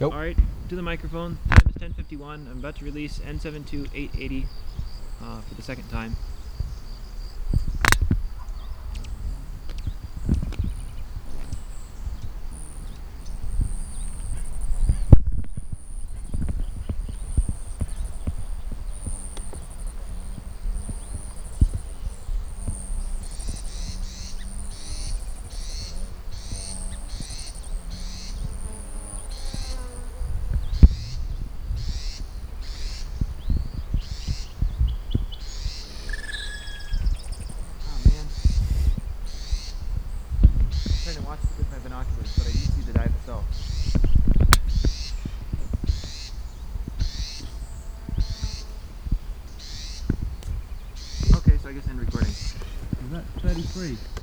Nope. Alright, to the microphone. Time is 10:51. I'm about to release N72880 for the second time. I'm trying to watch it with my binoculars, but I do see the dive itself. Okay, so I guess end recording. Is that 33?